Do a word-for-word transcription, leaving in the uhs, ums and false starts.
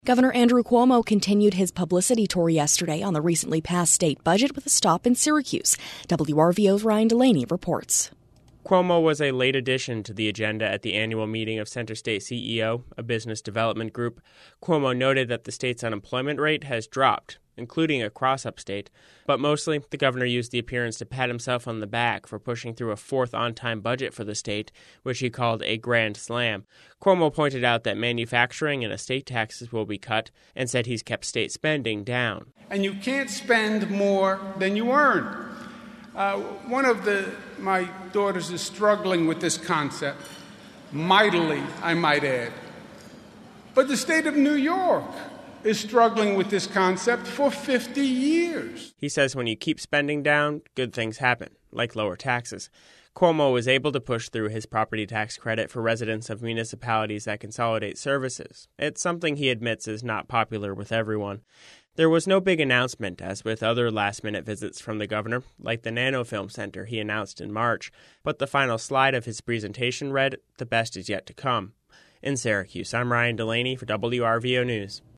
Governor Andrew Cuomo continued his publicity tour yesterday on the recently passed state budget with a stop in Syracuse. W R V O's Ryan Delaney reports. Cuomo was a late addition to the agenda at the annual meeting of CenterState C E O, a business development group. Cuomo noted that the state's unemployment rate has dropped, including across upstate. But mostly, the governor used the appearance to pat himself on the back for pushing through a fourth on-time budget for the state, which he called a grand slam. Cuomo pointed out that manufacturing and estate taxes will be cut and said he's kept state spending down. And you can't spend more than you earn. Uh, one of the my daughters is struggling with this concept, mightily, I might add. But the state of New York is struggling with this concept for fifty years. He says when you keep spending down, good things happen, like lower taxes. Cuomo was able to push through his property tax credit for residents of municipalities that consolidate services. It's something he admits is not popular with everyone. There was no big announcement, as with other last-minute visits from the governor, like the Nanofilm Center he announced in March, but the final slide of his presentation read, "The best is yet to come." In Syracuse, I'm Ryan Delaney for W R V O News.